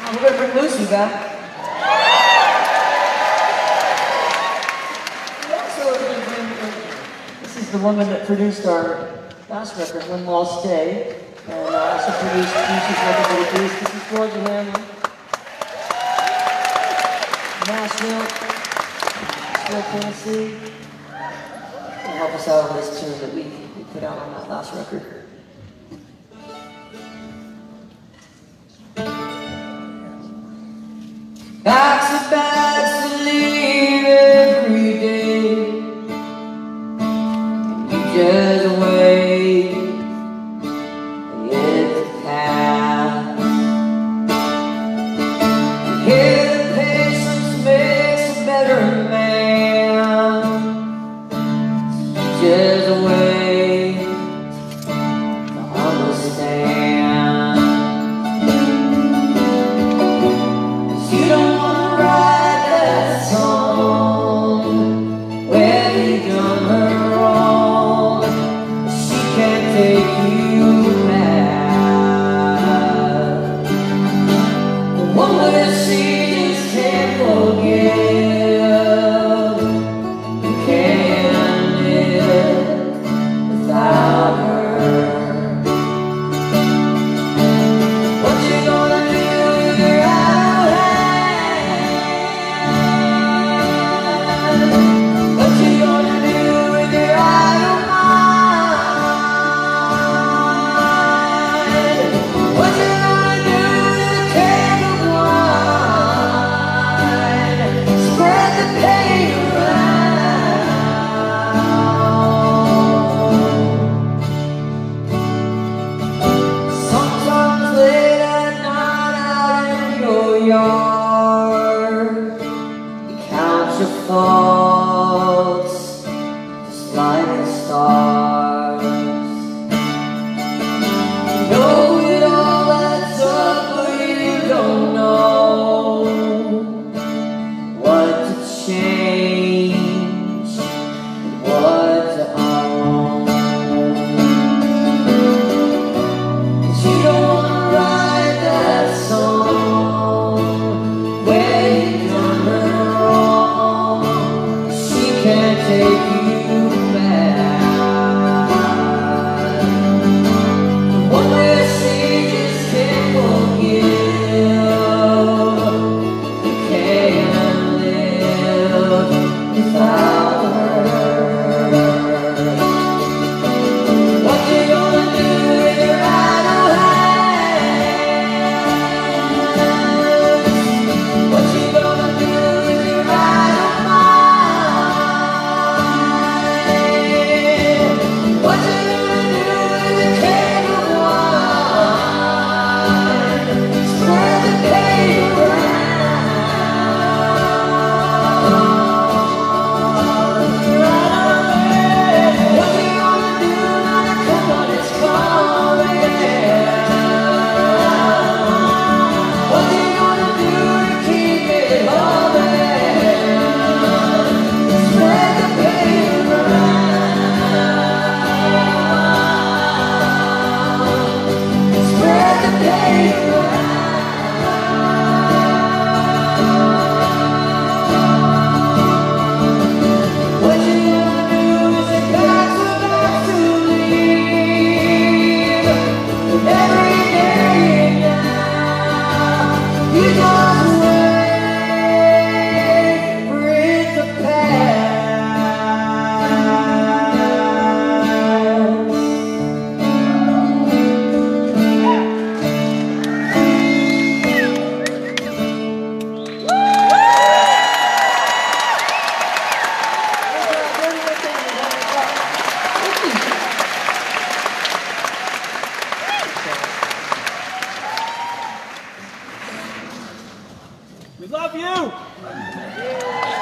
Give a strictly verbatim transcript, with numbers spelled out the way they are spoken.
We're going to bring Lucy back. This is the woman that produced our last record, One Lost Day, and uh, also produced Lucy's record that we produced. This is Georgia Hamlin. Nashville, Nashville, Tennessee. To help us out on this tune that we, we put out on that last record. Bags and bags to leave every day. You just wait and let it pass. Here the patience makes a better man. Just wait to understand. 'Cause you don't wanna write that song where you done her wrong. She can't take you back. The one where she just can't forgive. You can't live without her. What you gonna do with your out hand? What you gonna do with your idle mind? What you gonna do with a keg of wine? Spread the pain around. Sometimes late at night out in your yard, you count your thoughts just like the stars. You know it all adds up, but you don't know what to change and what to own. 'Cause you don't wanna write that song where you done her wrong. She can't take you back. The one where she just can't forgive. You can't live without her. What you gonna do with your idle hands? What you gonna do with your idle mind? What you gonna do with the keg of wine? Spread the pain around. What you gonna do when the cold is coming? What you gonna do to keep it humming? Spread the pain around. Spread the pain around. What you gonna do is it got to, got to leave. And every day now, you just wait for it to pass. We love you!